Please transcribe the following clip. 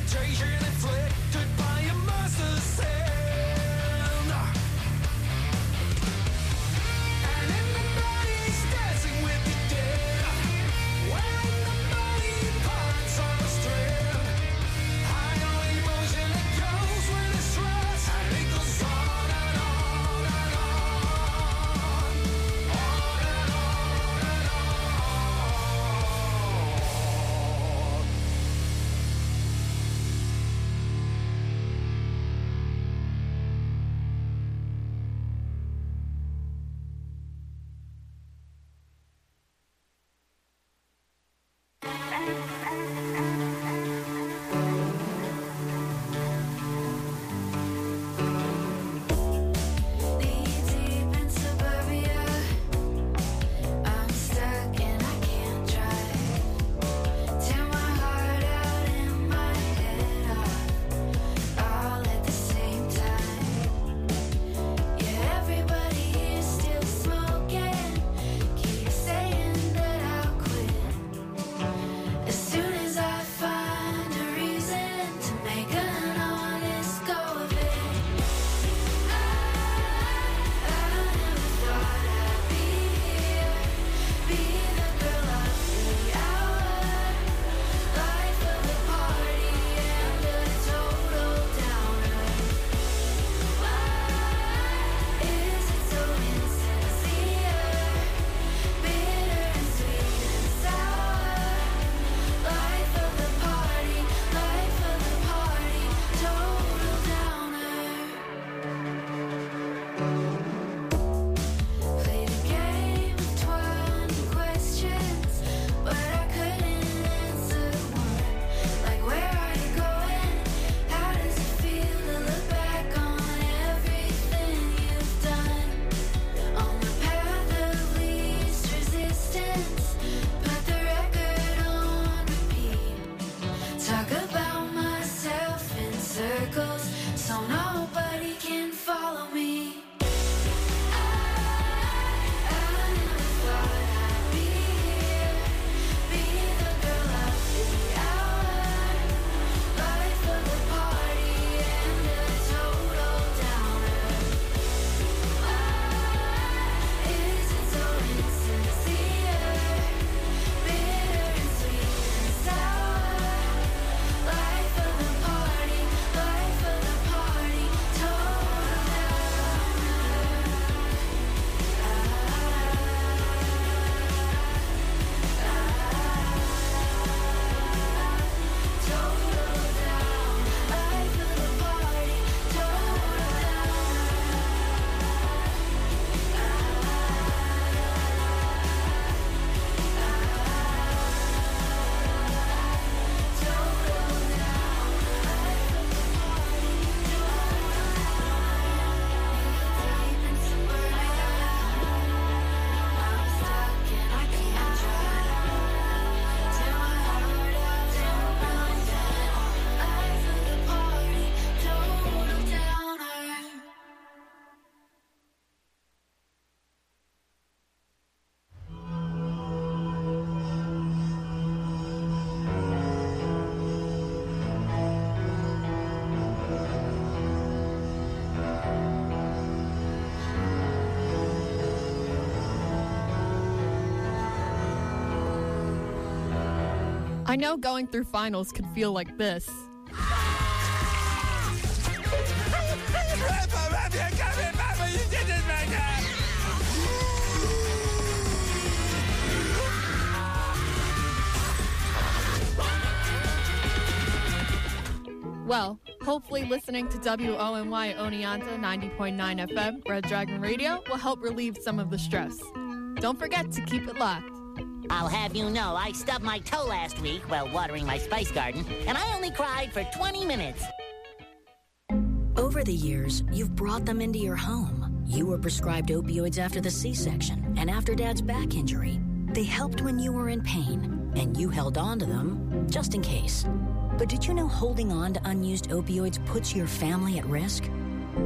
penetration inflicted by a merciless hand. And in the night he's dancing with the dead, wearing the body parts of a strand. High on emotion that goes with the stress, and it goes on and on and on, on and on and on. Deep in suburbia, I'm stuck and I can't drive. Tear my heart out and my head off, all at the same time. Yeah, everybody here's still smoking. Keep saying that I'll quit as soon as I find a reason to make an honest go of it. I never thought I'd be here, be the girl of the hour, life of the party and a total downer. Why is it so insincere, bitter and sweet and sour? Life of the party, total downer. Played a game of 20 questions, but I couldn't answer one. Like, where are you going? How does it feel to look back on everything you've done? On the path of least resistance, put the record on repeat. Talk about myself in circles, so nobody can follow me. I never thought I'd be here, be the girl of the hour, life of the party and a total downer. Why is it so insincere, bitter and sweet and sour? Life of the party, total I know going through finals could feel like this. Well, hopefully listening to WONY Oneonta 90.9 FM, Red Dragon Radio, will help relieve some of the stress. Don't forget to keep it locked. I'll have you know I stubbed my toe last week while watering my spice garden, and I only cried for 20 minutes. Over the years, you've brought them into your home. You were prescribed opioids after the C-section and after Dad's back injury. They helped when you were in pain, and you held on to them just in case. But did you know holding on to unused opioids puts your family at risk?